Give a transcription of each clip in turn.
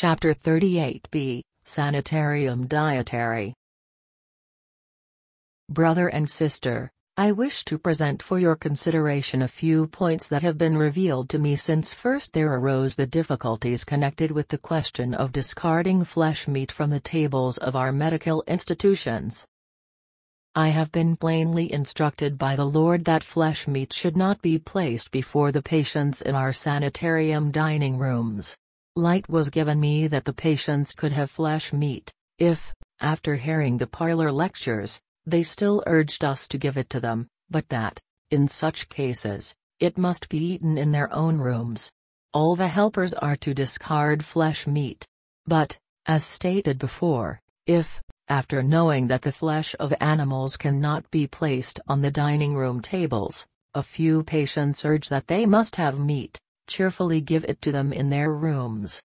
Chapter 38b, Sanitarium Dietary. Brother and sister, I wish to present for your consideration a few points that have been revealed to me since first there arose the difficulties connected with the question of discarding flesh meat from the tables of our medical institutions. I have been plainly instructed by the Lord that flesh meat should not be placed before the patients in our sanitarium dining rooms. Light was given me that the patients could have flesh meat, if, after hearing the parlor lectures, they still urged us to give it to them, but that, in such cases, it must be eaten in their own rooms. All the helpers are to discard flesh meat. But, as stated before, if, after knowing that the flesh of animals cannot be placed on the dining room tables, a few patients urge that they must have meat, cheerfully give it to them in their rooms.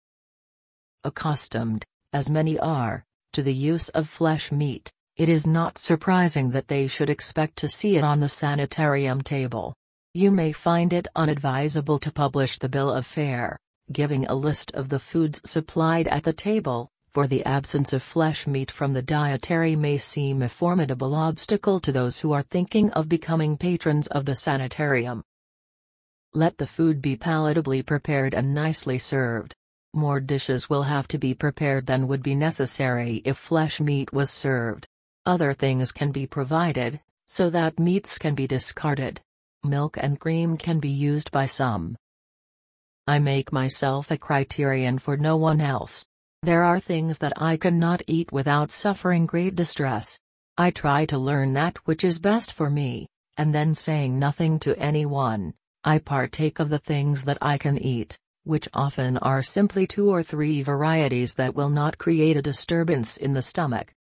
Accustomed, as many are, to the use of flesh meat, it is not surprising that they should expect to see it on the sanitarium table. You may find it unadvisable to publish the bill of fare, giving a list of the foods supplied at the table, for the absence of flesh meat from the dietary may seem a formidable obstacle to those who are thinking of becoming patrons of the sanitarium. Let the food be palatably prepared and nicely served. More dishes will have to be prepared than would be necessary if flesh meat was served. Other things can be provided, so that meats can be discarded. Milk and cream can be used by some. I make myself a criterion for no one else. There are things that I cannot eat without suffering great distress. I try to learn that which is best for me, and then saying nothing to anyone, I partake of the things that I can eat, which often are simply 2 or 3 varieties that will not create a disturbance in the stomach.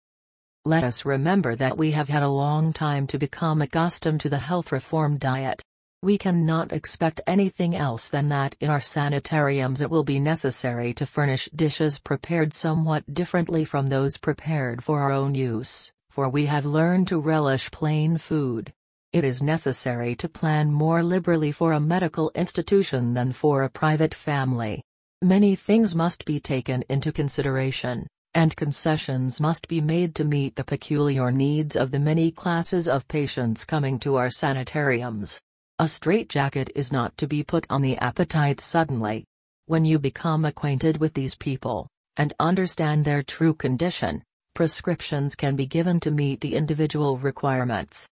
Let us remember that we have had a long time to become accustomed to the health reform diet. We cannot expect anything else than that in our sanitariums it will be necessary to furnish dishes prepared somewhat differently from those prepared for our own use, for we have learned to relish plain food. It is necessary to plan more liberally for a medical institution than for a private family. Many things must be taken into consideration, and concessions must be made to meet the peculiar needs of the many classes of patients coming to our sanitariums. A straitjacket is not to be put on the appetite suddenly. When you become acquainted with these people, and understand their true condition, prescriptions can be given to meet the individual requirements.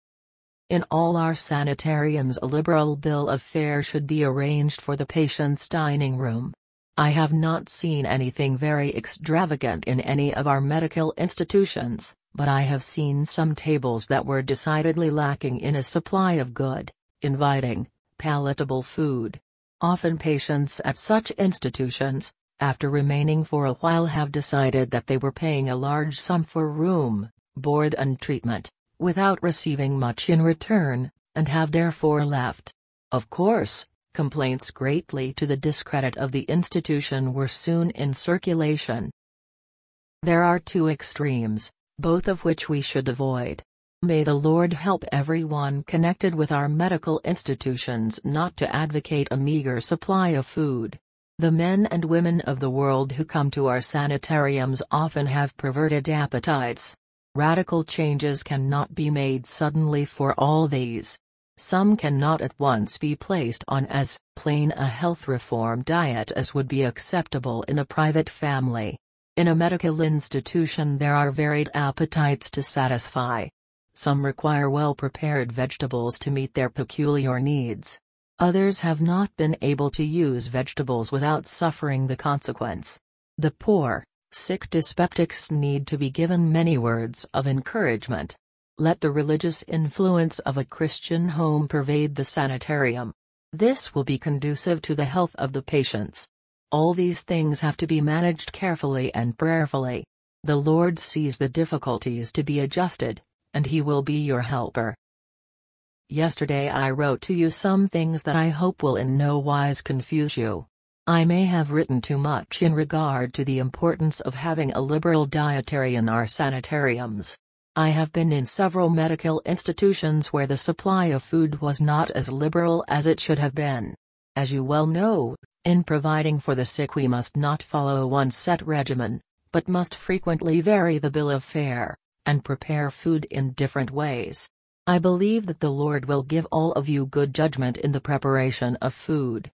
In all our sanitariums a liberal bill of fare should be arranged for the patient's dining room. I have not seen anything very extravagant in any of our medical institutions, but I have seen some tables that were decidedly lacking in a supply of good, inviting, palatable food. Often patients at such institutions, after remaining for a while, have decided that they were paying a large sum for room, board and treatment, without receiving much in return, and have therefore left. Of course, complaints greatly to the discredit of the institution were soon in circulation. There are 2 extremes, both of which we should avoid. May the Lord help everyone connected with our medical institutions not to advocate a meager supply of food. The men and women of the world who come to our sanitariums often have perverted appetites. Radical changes cannot be made suddenly for all these. Some cannot at once be placed on as plain a health reform diet as would be acceptable in a private family. In a medical institution there are varied appetites to satisfy. Some require well-prepared vegetables to meet their peculiar needs. Others have not been able to use vegetables without suffering the consequence. The poor, sick dyspeptics need to be given many words of encouragement. Let the religious influence of a Christian home pervade the sanitarium. This will be conducive to the health of the patients. All these things have to be managed carefully and prayerfully. The Lord sees the difficulties to be adjusted, and He will be your helper. Yesterday I wrote to you some things that I hope will in no wise confuse you. I may have written too much in regard to the importance of having a liberal dietary in our sanitariums. I have been in several medical institutions where the supply of food was not as liberal as it should have been. As you well know, In providing for the sick, we must not follow one set regimen, but must frequently vary the bill of fare, and prepare food in different ways. I believe that the Lord will give all of you good judgment in the preparation of food.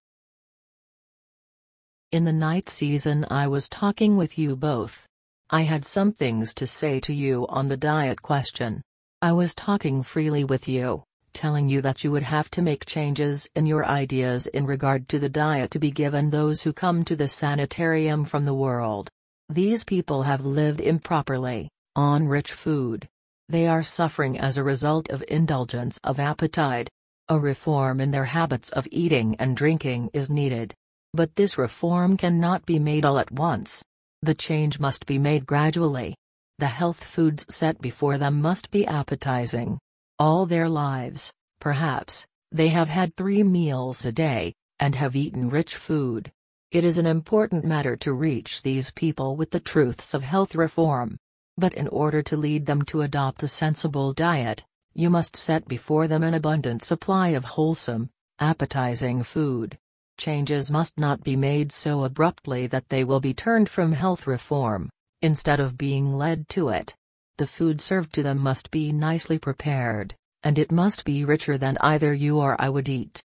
In the night season, I was talking with you both. I had some things to say to you on the diet question. I was talking freely with you, telling you that you would have to make changes in your ideas in regard to the diet to be given those who come to the sanitarium from the world. These people have lived improperly, on rich food. They are suffering as a result of indulgence of appetite. A reform in their habits of eating and drinking is needed. But this reform cannot be made all at once. The change must be made gradually. The health foods set before them must be appetizing. All their lives, perhaps, they have had 3 meals a day, and have eaten rich food. It is an important matter to reach these people with the truths of health reform. But in order to lead them to adopt a sensible diet, you must set before them an abundant supply of wholesome, appetizing food. Changes must not be made so abruptly that they will be turned from health reform, instead of being led to it. The food served to them must be nicely prepared, and it must be richer than either you or I would eat.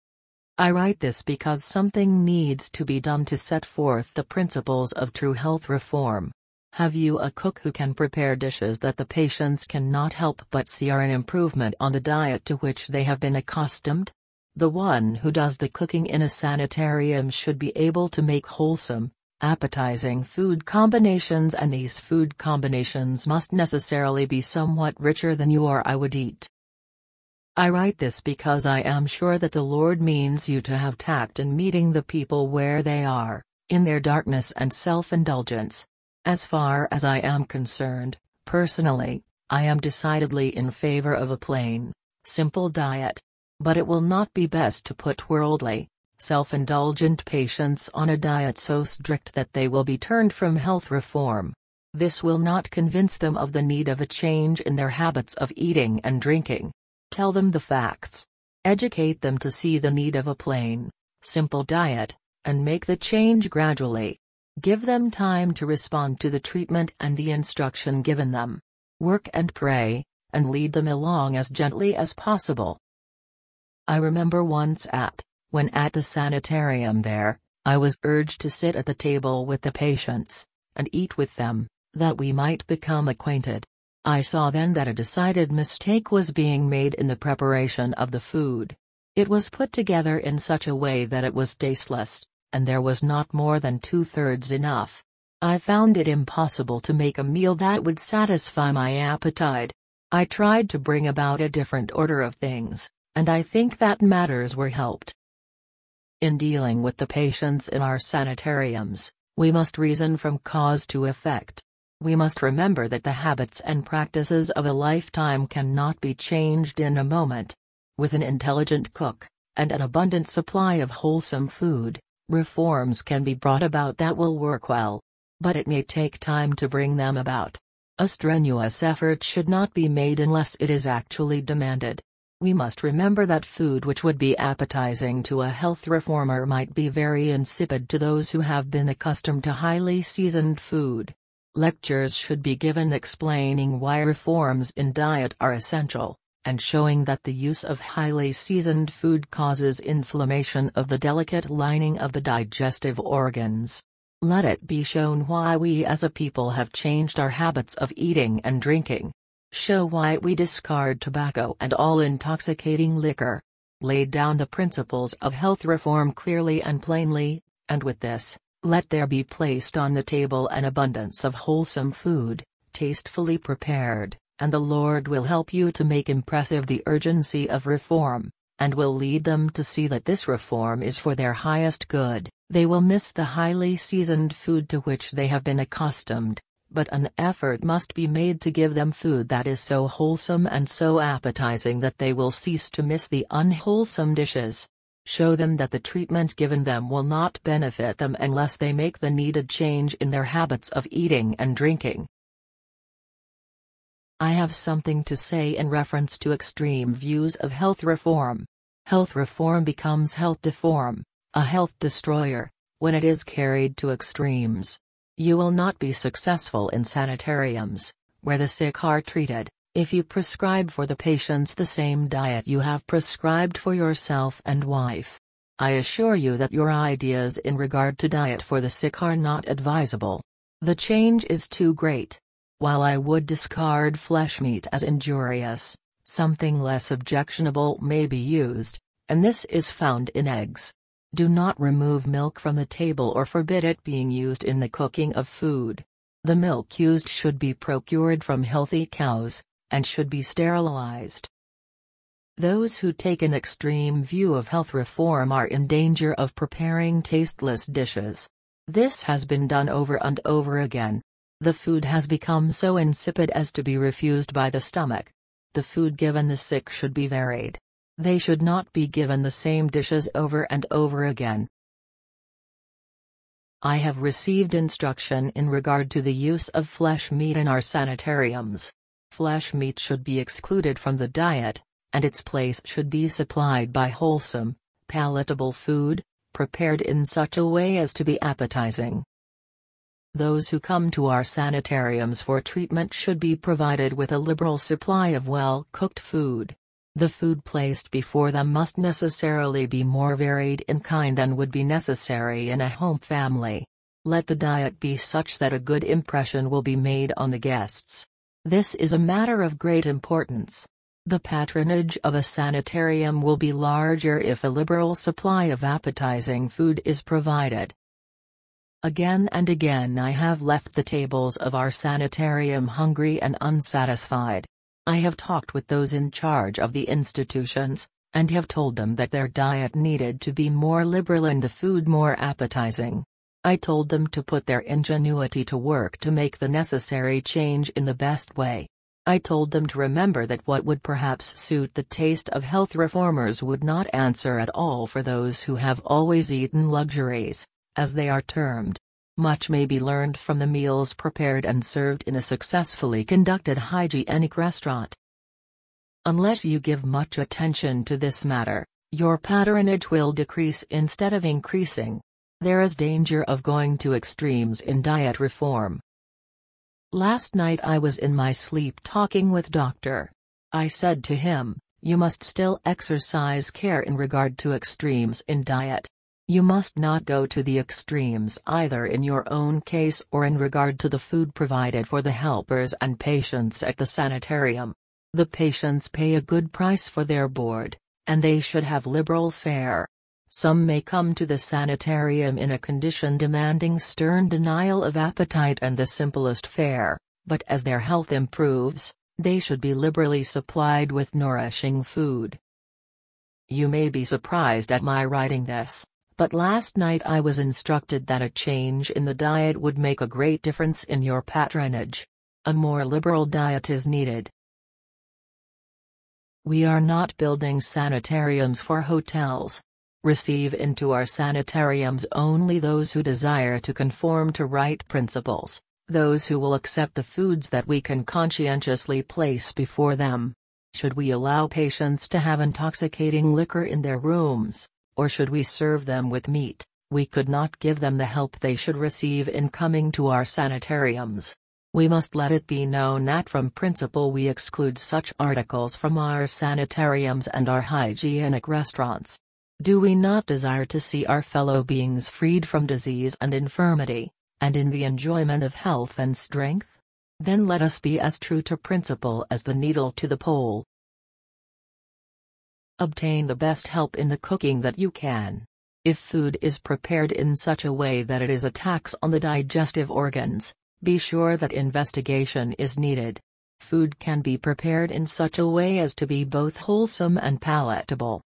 I write this because something needs to be done to set forth the principles of true health reform. Have you a cook who can prepare dishes that the patients cannot help but see are an improvement on the diet to which they have been accustomed? The one who does the cooking in a sanitarium should be able to make wholesome, appetizing food combinations, and these food combinations must necessarily be somewhat richer than you or I would eat. I write this because I am sure that the Lord means you to have tact in meeting the people where they are, in their darkness and self-indulgence. As far as I am concerned, personally, I am decidedly in favor of a plain, simple diet. But it will not be best to put worldly, self-indulgent patients on a diet so strict that they will be turned from health reform. This will not convince them of the need of a change in their habits of eating and drinking. Tell them the facts. Educate them to see the need of a plain, simple diet, and make the change gradually. Give them time to respond to the treatment and the instruction given them. Work and pray, and lead them along as gently as possible. I remember once when at the sanitarium there, I was urged to sit at the table with the patients, and eat with them, that we might become acquainted. I saw then that a decided mistake was being made in the preparation of the food. It was put together in such a way that it was tasteless, and there was not more than 2/3 enough. I found it impossible to make a meal that would satisfy my appetite. I tried to bring about a different order of things, and I think that matters were helped. In dealing with the patients in our sanitariums, we must reason from cause to effect. We must remember that the habits and practices of a lifetime cannot be changed in a moment. With an intelligent cook, and an abundant supply of wholesome food, reforms can be brought about that will work well. But it may take time to bring them about. A strenuous effort should not be made unless it is actually demanded. We must remember that food which would be appetizing to a health reformer might be very insipid to those who have been accustomed to highly seasoned food. Lectures should be given explaining why reforms in diet are essential, and showing that the use of highly seasoned food causes inflammation of the delicate lining of the digestive organs. Let it be shown why we as a people have changed our habits of eating and drinking. Show why we discard tobacco and all intoxicating liquor. Lay down the principles of health reform clearly and plainly, and with this, let there be placed on the table an abundance of wholesome food, tastefully prepared, and the Lord will help you to make impressive the urgency of reform, and will lead them to see that this reform is for their highest good. They will miss the highly seasoned food to which they have been accustomed, but an effort must be made to give them food that is so wholesome and so appetizing that they will cease to miss the unwholesome dishes. Show them that the treatment given them will not benefit them unless they make the needed change in their habits of eating and drinking. I have something to say in reference to extreme views of health reform. Health reform becomes health deform, a health destroyer, when it is carried to extremes. You will not be successful in sanitariums, where the sick are treated, if you prescribe for the patients the same diet you have prescribed for yourself and wife. I assure you that your ideas in regard to diet for the sick are not advisable. The change is too great. While I would discard flesh meat as injurious, something less objectionable may be used, and this is found in eggs. Do not remove milk from the table or forbid it being used in the cooking of food. The milk used should be procured from healthy cows, and should be sterilized. Those who take an extreme view of health reform are in danger of preparing tasteless dishes. This has been done over and over again. The food has become so insipid as to be refused by the stomach. The food given the sick should be varied. They should not be given the same dishes over and over again. I have received instruction in regard to the use of flesh meat in our sanitariums. Flesh meat should be excluded from the diet, and its place should be supplied by wholesome, palatable food, prepared in such a way as to be appetizing. Those who come to our sanitariums for treatment should be provided with a liberal supply of well-cooked food. The food placed before them must necessarily be more varied in kind than would be necessary in a home family. Let the diet be such that a good impression will be made on the guests. This is a matter of great importance. The patronage of a sanitarium will be larger if a liberal supply of appetizing food is provided. Again and again I have left the tables of our sanitarium hungry and unsatisfied. I have talked with those in charge of the institutions, and have told them that their diet needed to be more liberal and the food more appetizing. I told them to put their ingenuity to work to make the necessary change in the best way. I told them to remember that what would perhaps suit the taste of health reformers would not answer at all for those who have always eaten luxuries, as they are termed. Much may be learned from the meals prepared and served in a successfully conducted hygienic restaurant. Unless you give much attention to this matter, your patronage will decrease instead of increasing. There is danger of going to extremes in diet reform. Last night I was in my sleep talking with Dr. I said to him, "You must still exercise care in regard to extremes in diet. You must not go to the extremes either in your own case or in regard to the food provided for the helpers and patients at the sanitarium. The patients pay a good price for their board, and they should have liberal fare. Some may come to the sanitarium in a condition demanding stern denial of appetite and the simplest fare, but as their health improves, they should be liberally supplied with nourishing food." You may be surprised at my writing this, but last night I was instructed that a change in the diet would make a great difference in your patronage. A more liberal diet is needed. We are not building sanitariums for hotels. Receive into our sanitariums only those who desire to conform to right principles, those who will accept the foods that we can conscientiously place before them. Should we allow patients to have intoxicating liquor in their rooms, or should we serve them with meat, we could not give them the help they should receive in coming to our sanitariums. We must let it be known that from principle we exclude such articles from our sanitariums and our hygienic restaurants. Do we not desire to see our fellow beings freed from disease and infirmity, and in the enjoyment of health and strength? Then let us be as true to principle as the needle to the pole. Obtain the best help in the cooking that you can. If food is prepared in such a way that it is a tax on the digestive organs, be sure that investigation is needed. Food can be prepared in such a way as to be both wholesome and palatable.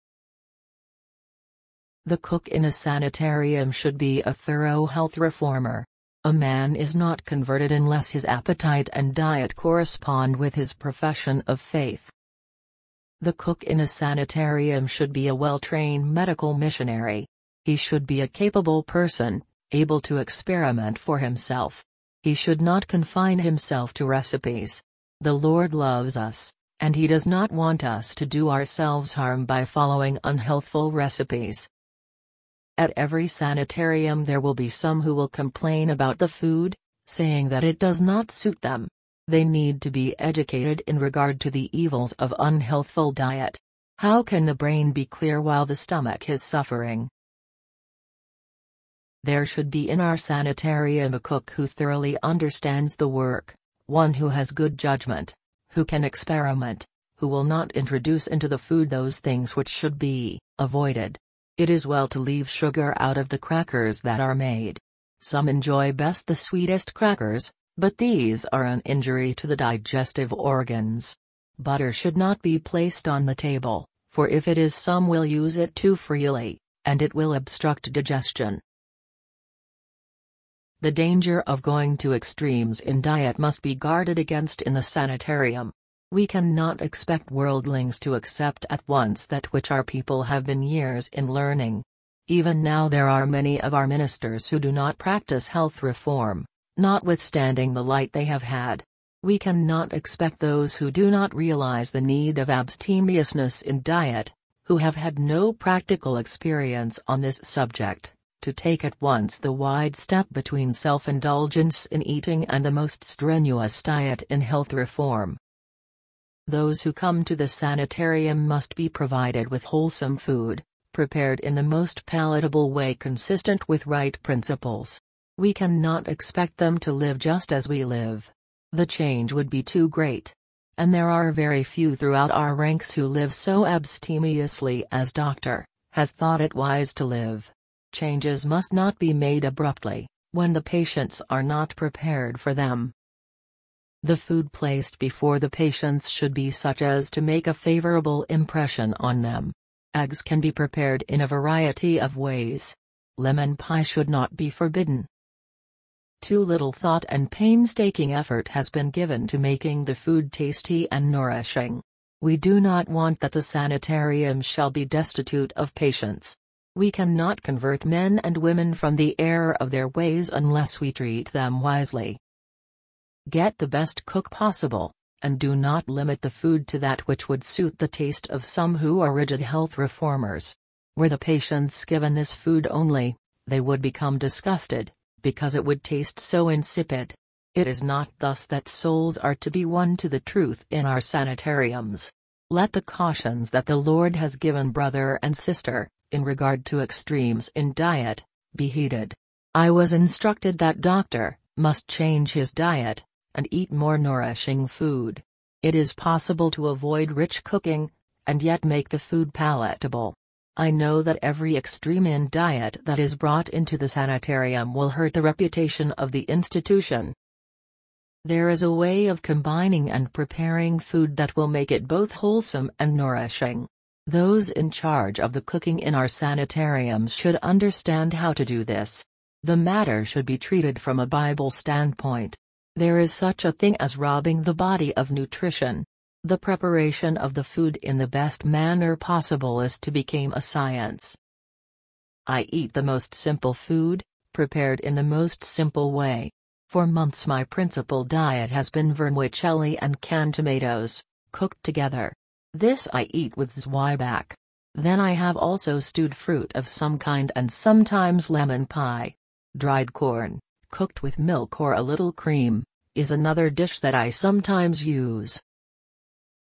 The cook in a sanitarium should be a thorough health reformer. A man is not converted unless his appetite and diet correspond with his profession of faith. The cook in a sanitarium should be a well-trained medical missionary. He should be a capable person, able to experiment for himself. He should not confine himself to recipes. The Lord loves us, and He does not want us to do ourselves harm by following unhealthful recipes. At every sanitarium there will be some who will complain about the food, saying that it does not suit them. They need to be educated in regard to the evils of unhealthful diet. How can the brain be clear while the stomach is suffering? There should be in our sanitarium a cook who thoroughly understands the work, one who has good judgment, who can experiment, who will not introduce into the food those things which should be avoided. It is well to leave sugar out of the crackers that are made. Some enjoy best the sweetest crackers, but these are an injury to the digestive organs. Butter should not be placed on the table, for if it is some will use it too freely, and it will obstruct digestion. The danger of going to extremes in diet must be guarded against in the sanitarium. We cannot expect worldlings to accept at once that which our people have been years in learning. Even now there are many of our ministers who do not practice health reform, notwithstanding the light they have had. We cannot expect those who do not realize the need of abstemiousness in diet, who have had no practical experience on this subject, to take at once the wide step between self-indulgence in eating and the most strenuous diet in health reform. Those who come to the sanitarium must be provided with wholesome food, prepared in the most palatable way consistent with right principles. We cannot expect them to live just as we live. The change would be too great. And there are very few throughout our ranks who live so abstemiously as Dr. has thought it wise to live. Changes must not be made abruptly, when the patients are not prepared for them. The food placed before the patients should be such as to make a favorable impression on them. Eggs can be prepared in a variety of ways. Lemon pie should not be forbidden. Too little thought and painstaking effort has been given to making the food tasty and nourishing. We do not want that the sanitarium shall be destitute of patients. We cannot convert men and women from the error of their ways unless we treat them wisely. Get the best cook possible, and do not limit the food to that which would suit the taste of some who are rigid health reformers. Were the patients given this food only, they would become disgusted, because it would taste so insipid. It is not thus that souls are to be won to the truth in our sanitariums. Let the cautions that the Lord has given brother and sister, in regard to extremes in diet, be heeded. I was instructed that Dr. must change his diet, and eat more nourishing food. It is possible to avoid rich cooking, and yet make the food palatable. I know that every extreme in diet that is brought into the sanitarium will hurt the reputation of the institution. There is a way of combining and preparing food that will make it both wholesome and nourishing. Those in charge of the cooking in our sanitariums should understand how to do this. The matter should be treated from a Bible standpoint. There is such a thing as robbing the body of nutrition. The preparation of the food in the best manner possible is to become a science. I eat the most simple food, prepared in the most simple way. For months my principal diet has been vermicelli and canned tomatoes, cooked together. This I eat with zwieback. Then I have also stewed fruit of some kind and sometimes lemon pie. Dried corn, cooked with milk or a little cream, is another dish that I sometimes use.